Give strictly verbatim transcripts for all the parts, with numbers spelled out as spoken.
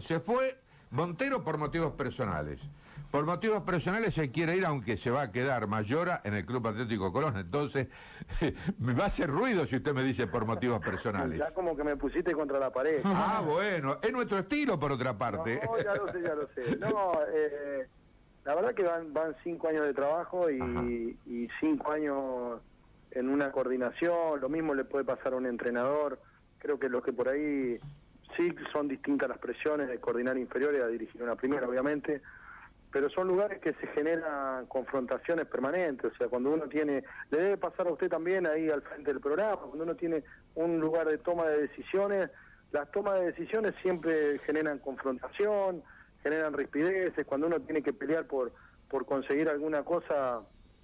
Se fue Montero por motivos personales. Por motivos personales se quiere ir, aunque se va a quedar Mayora en el Club Atlético Colón. Entonces, me va a hacer ruido si usted me dice por motivos personales. Ya como que me pusiste contra la pared. Ah, bueno, es nuestro estilo por otra parte. No, ya lo sé, ya lo sé. No, eh, la verdad que van, van cinco años de trabajo y, y cinco años en una coordinación. Lo mismo le puede pasar a un entrenador. Creo que los que por ahí sí son distintas las presiones de coordinar inferiores a dirigir una primera, obviamente, pero son lugares que se generan confrontaciones permanentes. O sea, cuando uno tiene, le debe pasar a usted también ahí al frente del programa, cuando uno tiene un lugar de toma de decisiones, las tomas de decisiones siempre generan confrontación, generan rispideces. Cuando uno tiene que pelear por, por conseguir alguna cosa,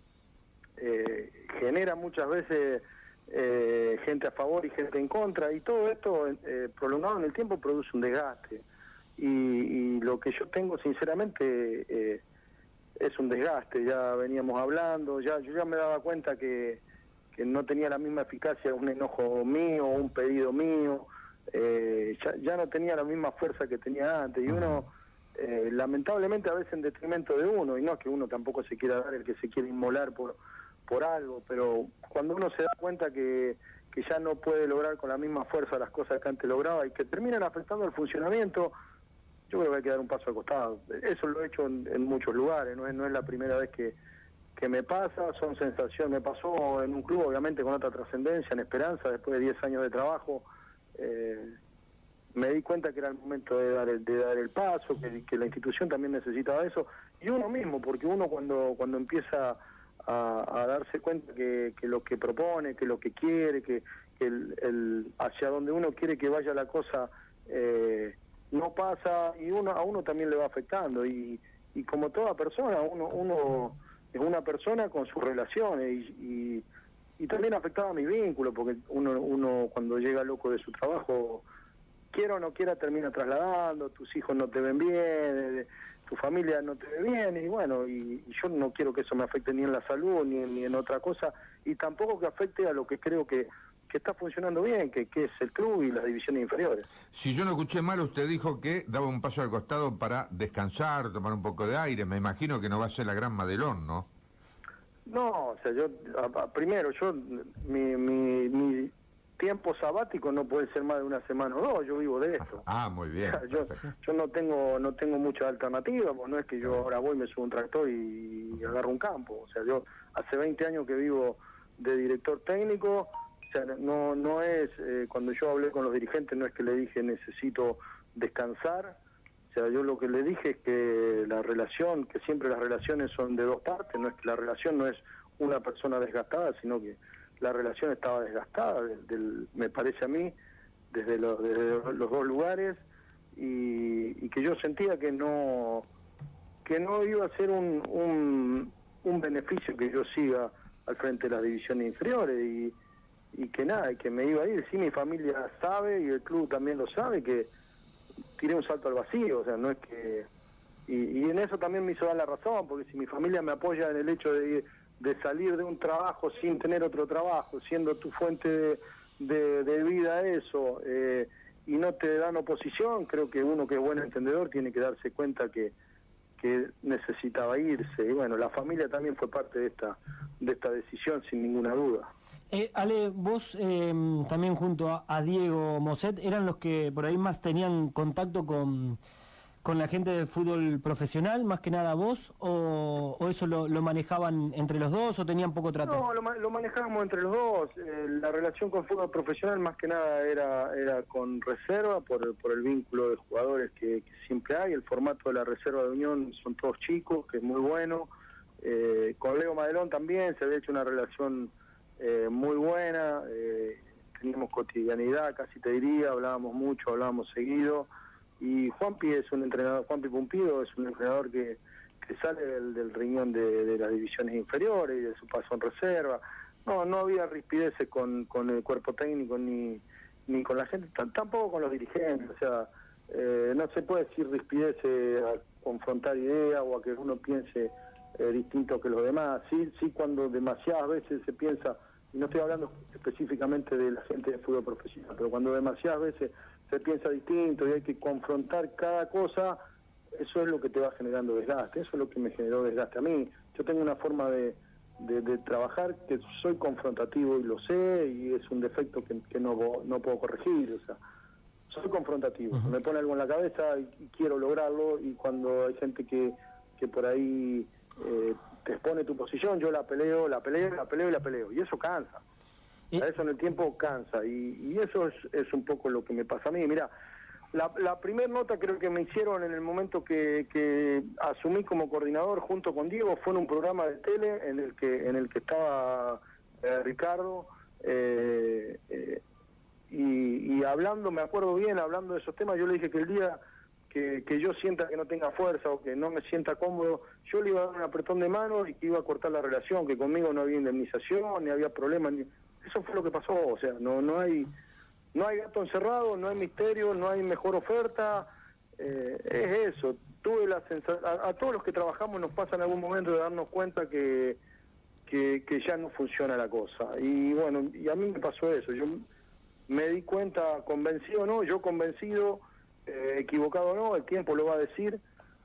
eh, genera muchas veces eh, gente a favor y gente en contra, y todo esto eh, prolongado en el tiempo produce un desgaste. Y, y lo que yo tengo sinceramente eh, es un desgaste. Ya veníamos hablando, ya yo ya me daba cuenta que, que no tenía la misma eficacia un enojo mío, un pedido mío, eh, ya, ya no tenía la misma fuerza que tenía antes, y uno eh, lamentablemente a veces en detrimento de uno, y no es que uno tampoco se quiera dar el que se quiere inmolar por, por algo, pero cuando uno se da cuenta que, que ya no puede lograr con la misma fuerza las cosas que antes lograba y que terminan afectando el funcionamiento, yo creo que hay que dar un paso al costado. Eso lo he hecho en, en muchos lugares, no es, no es la primera vez que, que me pasa, son sensaciones. Me pasó en un club, obviamente, con otra trascendencia, en Esperanza, después de diez años de trabajo, eh, me di cuenta que era el momento de dar el, de dar el paso, que, que la institución también necesitaba eso, y uno mismo, porque uno cuando, cuando empieza a, a darse cuenta que, que lo que propone, que lo que quiere, que, que el, el hacia donde uno quiere que vaya la cosa, eh, no pasa, y uno a uno también le va afectando, y, y como toda persona, uno uno es una persona con sus relaciones, y, y, y también afectaba mi vínculo, porque uno uno cuando llega loco de su trabajo, quiera o no quiera, termina trasladando, tus hijos no te ven bien, tu familia no te ve bien, y bueno, y, y yo no quiero que eso me afecte ni en la salud, ni, ni en otra cosa, y tampoco que afecte a lo que creo que que está funcionando bien, que, que es el club y las divisiones inferiores. Si yo no escuché mal, usted dijo que daba un paso al costado para descansar, tomar un poco de aire. Me imagino que no va a ser la gran Madelón, ¿no? No, o sea, yo, a, a, primero, yo, mi, mi, mi tiempo sabático no puede ser más de una semana o dos, yo vivo de esto. Ah, muy bien. O sea, yo, yo no tengo no tengo mucha alternativa, pues no es que yo ahora voy, me subo un tractor y, y agarro un campo. O sea, yo hace veinte años que vivo de director técnico. O sea, no no es, eh, cuando yo hablé con los dirigentes, no es que le dije necesito descansar. O sea, yo lo que le dije es que la relación, que siempre las relaciones son de dos partes, no es que la relación no es una persona desgastada, sino que la relación estaba desgastada, del, del, me parece a mí, desde los, desde los dos lugares, y, y que yo sentía que no que no iba a ser un, un, un beneficio que yo siga al frente de las divisiones inferiores, y y que nada, que me iba a ir. Sí, mi familia sabe, y el club también lo sabe, que tiré un salto al vacío. O sea, no es que... Y, y en eso también me hizo dar la razón, porque si mi familia me apoya en el hecho de, de salir de un trabajo sin tener otro trabajo, siendo tu fuente de, de, de vida eso, eh, y no te dan oposición, creo que uno que es buen entendedor tiene que darse cuenta que, que necesitaba irse. Y bueno, la familia también fue parte de esta, de esta decisión, sin ninguna duda. Eh, Ale, vos eh, también junto a, a Diego Moset eran los que por ahí más tenían contacto con, con la gente del fútbol profesional, más que nada vos, o, o eso lo, lo manejaban entre los dos, o tenían poco trato. No, lo, lo manejábamos entre los dos. Eh, la relación con fútbol profesional más que nada era era con reserva, por, por el vínculo de jugadores que, que siempre hay. El formato de la reserva de Unión son todos chicos, que es muy bueno. Eh, con Leo Madelón también se había hecho una relación Eh, muy buena, eh, teníamos cotidianidad, casi te diría, hablábamos mucho, hablábamos seguido, y Juanpi es un entrenador, Juanpi Pumpido es un entrenador que, que sale del, del riñón de, de las divisiones inferiores y de su paso en reserva. No, no había rispideces con, con el cuerpo técnico ni, ni con la gente, tampoco con los dirigentes. O sea, eh, no se puede decir rispideces a confrontar ideas o a que uno piense Eh, distinto que los demás. Sí, sí, cuando demasiadas veces se piensa, y no estoy hablando específicamente de la gente de fútbol profesional, pero cuando demasiadas veces se piensa distinto y hay que confrontar cada cosa, eso es lo que te va generando desgaste, eso es lo que me generó desgaste a mí. Yo tengo una forma de, de, de trabajar que soy confrontativo y lo sé, y es un defecto que, que no, no puedo corregir, o sea, soy confrontativo, uh-huh. me pone algo en la cabeza y, y quiero lograrlo, y cuando hay gente que, que por ahí eh, te expone tu posición, yo la peleo, la peleo, la peleo y la peleo, y eso cansa. ¿Eh? A eso en el tiempo cansa, y, y eso es, es un poco lo que me pasa a mí. Mira, la, la primera nota creo que me hicieron en el momento que, que asumí como coordinador junto con Diego, fue en un programa de tele en el que en el que estaba eh, Ricardo, eh, eh, y, y hablando, me acuerdo bien, hablando de esos temas, yo le dije que el día que, que yo sienta que no tenga fuerza o que no me sienta cómodo, yo le iba a dar un apretón de mano y que iba a cortar la relación, que conmigo no había indemnización, ni había problema, ni... eso fue lo que pasó, o sea, no no hay no hay gato encerrado, no hay misterio, no hay mejor oferta, eh, es eso. Tuve la sensación, a, a todos los que trabajamos nos pasa en algún momento de darnos cuenta que, que que ya no funciona la cosa, y bueno, y a mí me pasó eso, yo me di cuenta, convencido o no, yo convencido, eh, equivocado o no, el tiempo lo va a decir,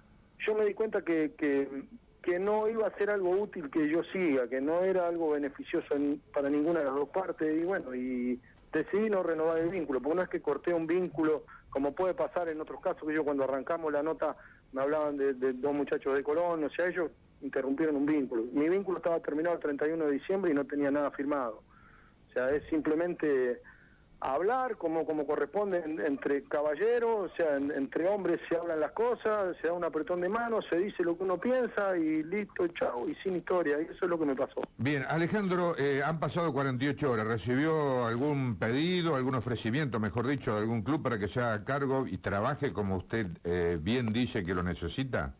yo me di cuenta que, que, que no iba a ser algo útil que yo siga, que no era algo beneficioso en, para ninguna de las dos partes, y bueno, y decidí no renovar el vínculo, porque no es que corté un vínculo, como puede pasar en otros casos, que yo cuando arrancamos la nota me hablaban de, de dos muchachos de Colón, o sea, ellos interrumpieron un vínculo. Mi vínculo estaba terminado el treinta y uno de diciembre y no tenía nada firmado. O sea, es simplemente hablar como como corresponde en, entre caballeros, o sea, en, entre hombres se hablan las cosas, se da un apretón de manos, se dice lo que uno piensa y listo, chao, y sin historia, y eso es lo que me pasó. Bien, Alejandro, eh, han pasado cuarenta y ocho horas, ¿recibió algún pedido, algún ofrecimiento, mejor dicho, de algún club para que se haga cargo y trabaje como usted eh, bien dice que lo necesita?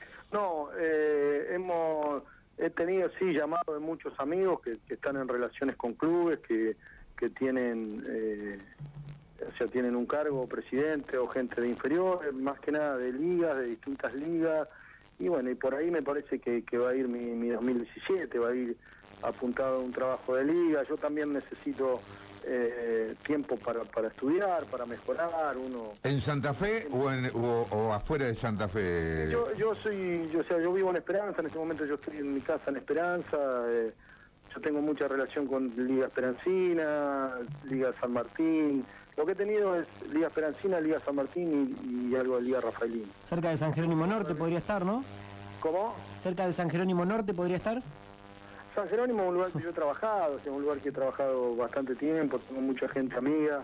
No, eh, hemos, he tenido, sí, llamados de muchos amigos que, que están en relaciones con clubes, que que tienen, eh, o sea, tienen un cargo, presidente o gente de inferiores, más que nada de ligas, de distintas ligas, y bueno, y por ahí me parece que, que va a ir mi, mi dos mil diecisiete, va a ir apuntado a un trabajo de liga. Yo también necesito eh, tiempo para, para estudiar, para mejorar, uno... ¿En Santa Fe o, en, o, o afuera de Santa Fe? Yo, yo soy, yo, o sea, yo vivo en Esperanza, en este momento yo estoy en mi casa en Esperanza, eh, yo tengo mucha relación con Liga Esperancina, Liga San Martín. Lo que he tenido es Liga Esperancina, Liga San Martín y, y algo de Liga Rafaelín. Cerca de San Jerónimo Norte podría estar, ¿no? ¿Cómo? Cerca de San Jerónimo Norte podría estar. San Jerónimo es un lugar que yo he trabajado, es un lugar que he trabajado bastante tiempo, tengo mucha gente amiga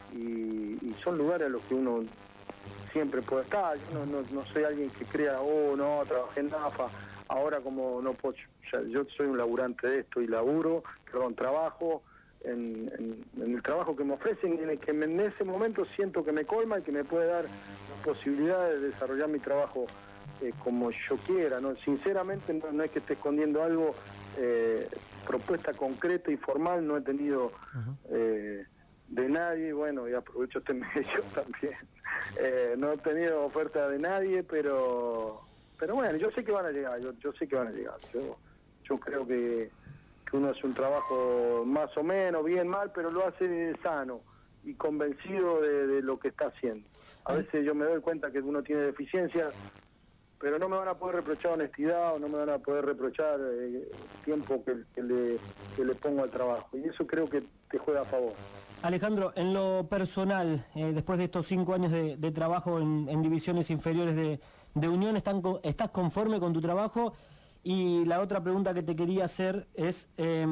y, y son lugares a los que uno siempre puede estar. Yo no, no, no soy alguien que crea, oh, no, trabajé en AFA. Ahora como no puedo, ya, yo soy un laburante de esto y laburo, perdón, trabajo en, en, en el trabajo que me ofrecen y en el que me, en ese momento siento que me colma y que me puede dar la posibilidad de desarrollar mi trabajo eh, como yo quiera, ¿no? Sinceramente no, no es que esté escondiendo algo, eh, propuesta concreta y formal no he tenido eh, de nadie, bueno, y aprovecho este medio también, eh, no he tenido oferta de nadie, pero... Pero bueno, yo sé que van a llegar, yo, yo sé que van a llegar. Yo, yo creo que, que uno hace un trabajo más o menos, bien, mal, pero lo hace sano y convencido de, de lo que está haciendo. A veces yo me doy cuenta que uno tiene deficiencias, pero no me van a poder reprochar honestidad o no me van a poder reprochar eh, tiempo que, que, le, que le pongo al trabajo. Y eso creo que te juega a favor. Alejandro, en lo personal, eh, después de estos cinco años de, de trabajo en, en divisiones inferiores de, de Unión, ¿están, ¿estás conforme con tu trabajo? Y la otra pregunta que te quería hacer es eh,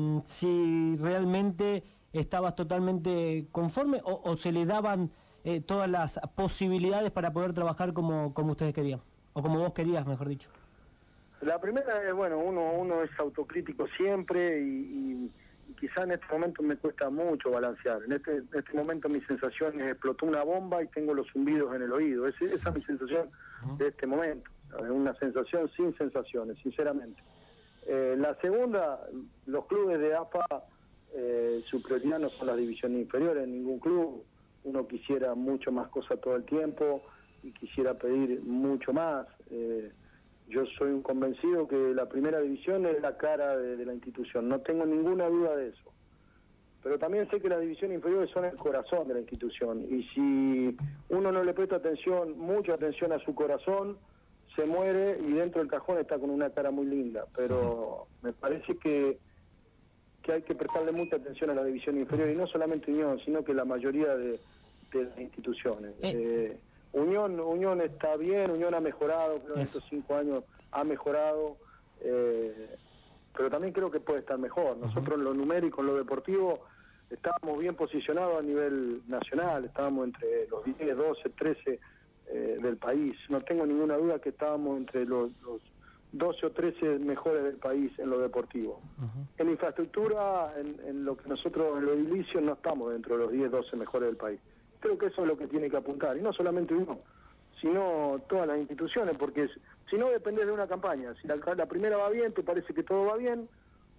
si realmente estabas totalmente conforme o, o se le daban eh, todas las posibilidades para poder trabajar como, como ustedes querían, o como vos querías, mejor dicho. La primera es, bueno, uno, uno es autocrítico siempre y... y... quizá en este momento me cuesta mucho balancear. En este, en este momento mi sensación es explotó una bomba y tengo los zumbidos en el oído. Es, esa es mi sensación de este momento. Una sensación sin sensaciones, sinceramente. Eh, la segunda, los clubes de AFA, eh, su prioridad no son las divisiones inferiores en ningún club. Uno quisiera mucho más cosas todo el tiempo y quisiera pedir mucho más. Eh, Yo soy un convencido que la primera división es la cara de, de la institución, no tengo ninguna duda de eso. pero también sé que las divisiones inferiores son el corazón de la institución, y si uno no le presta atención, mucha atención a su corazón, se muere y dentro del cajón está con una cara muy linda, pero me parece que, que hay que prestarle mucha atención a la división inferior, y no solamente Unión, sino que la mayoría de, de las instituciones. Eh. Eh, Unión, Unión está bien, Unión ha mejorado, creo que en estos cinco años ha mejorado, eh, pero también creo que puede estar mejor. Nosotros en lo numérico, en lo deportivo, estábamos bien posicionados a nivel nacional, estábamos entre los diez, doce, trece eh, del país. No tengo ninguna duda que estábamos entre los, los doce o trece mejores del país en lo deportivo. Uh-huh. En infraestructura, en, en lo que nosotros, en lo edilicio, no estamos dentro de los diez, doce mejores del país. Creo que eso es lo que tiene que apuntar, y no solamente uno, sino todas las instituciones, porque si no depende de una campaña. Si la, la primera va bien, te parece que todo va bien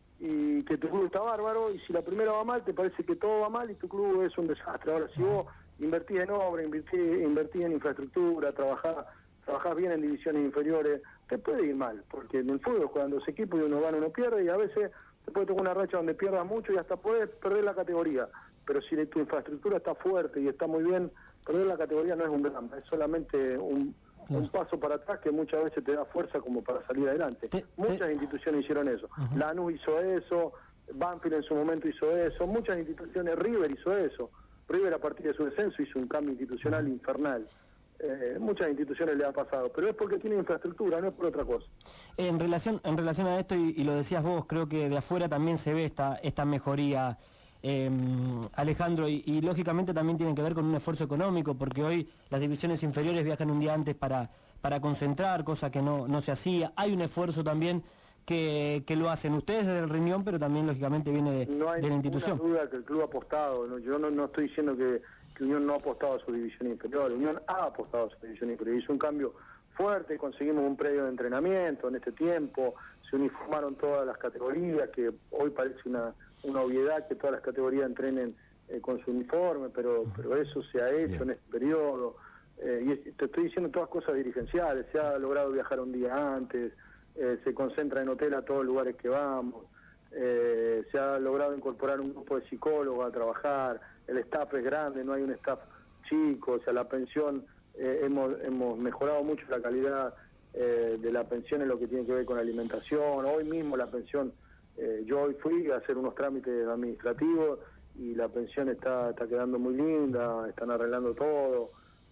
y que tu club está bárbaro, y si la primera va mal, te parece que todo va mal y tu club es un desastre. Ahora, si vos invertís en obra, invertís, invertís en infraestructura, trabajás, trabajás bien en divisiones inferiores, te puede ir mal, porque en el fútbol juegan dos equipos y uno gana, uno pierde, y a veces te puede tocar una racha donde pierdas mucho y hasta puedes perder la categoría. Pero si tu infraestructura está fuerte y está muy bien, perder la categoría no es un drama, es solamente un, un paso para atrás que muchas veces te da fuerza como para salir adelante. Te, te... Muchas instituciones hicieron eso. Uh-huh. Lanús hizo eso, Banfield en su momento hizo eso, muchas instituciones, River hizo eso. River a partir de su descenso hizo un cambio institucional uh-huh. infernal. Eh, muchas instituciones le ha pasado, pero es porque tiene infraestructura, no es por otra cosa. En relación, en relación a esto, y, y lo decías vos, creo que de afuera también se ve esta, esta mejoría. Eh, Alejandro, y, y lógicamente también tiene que ver con un esfuerzo económico, porque hoy las divisiones inferiores viajan un día antes para, para concentrar, cosa que no, no se hacía. Hay un esfuerzo también que, que lo hacen ustedes desde el Riñón, pero también lógicamente viene de, no hay de la institución. No hay duda que el club ha apostado, ¿no? Yo no, no estoy diciendo que, que Unión no ha apostado a su división inferior, Unión ha apostado a su división inferior, hizo un cambio fuerte, conseguimos un predio de entrenamiento en este tiempo, se uniformaron todas las categorías, que hoy parece una una obviedad que todas las categorías entrenen eh, con su uniforme, pero pero eso se ha hecho Bien. en este periodo, eh, y te estoy diciendo todas cosas dirigenciales, se ha logrado viajar un día antes, eh, se concentra en hotel a todos los lugares que vamos, eh, se ha logrado incorporar un grupo de psicólogos a trabajar, el staff es grande, no hay un staff chico, o sea, la pensión, eh, hemos, hemos mejorado mucho la calidad eh, de la pensión en lo que tiene que ver con alimentación. Hoy mismo la pensión, Eh, yo hoy fui a hacer unos trámites administrativos y la pensión está, está quedando muy linda, están arreglando todo.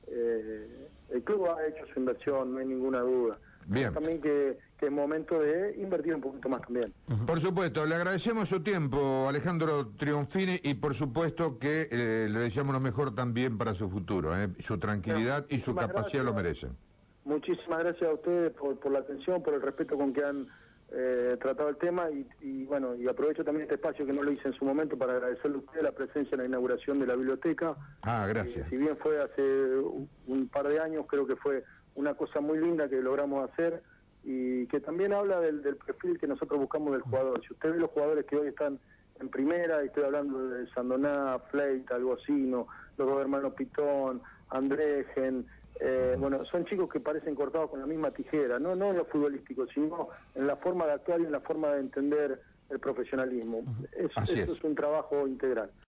Eh, el club ha hecho su inversión, no hay ninguna duda. Bien. También que, que es momento de invertir un poquito más también. Uh-huh. Por supuesto, le agradecemos su tiempo, Alejandro Trionfini, y por supuesto que eh, le deseamos lo mejor también para su futuro. Eh. Su tranquilidad Bien, y su capacidad gracias. Lo merecen. Muchísimas gracias a ustedes por, por la atención, por el respeto con que han Eh, tratado el tema, y, y bueno, y aprovecho también este espacio que no lo hice en su momento para agradecerle a usted la presencia en la inauguración de la biblioteca. Ah, gracias. Eh, si bien fue hace un, un par de años, creo que fue una cosa muy linda que logramos hacer, y que también habla del, del perfil que nosotros buscamos del jugador. Si usted ve los jugadores que hoy están en primera, y estoy hablando de Sandoná, Fleita, Algocino, los dos hermanos Pitón, Andrégen, Eh, bueno, son chicos que parecen cortados con la misma tijera, no no en lo futbolístico, sino en la forma de actuar y en la forma de entender el profesionalismo. Es, eso es. es un trabajo integral.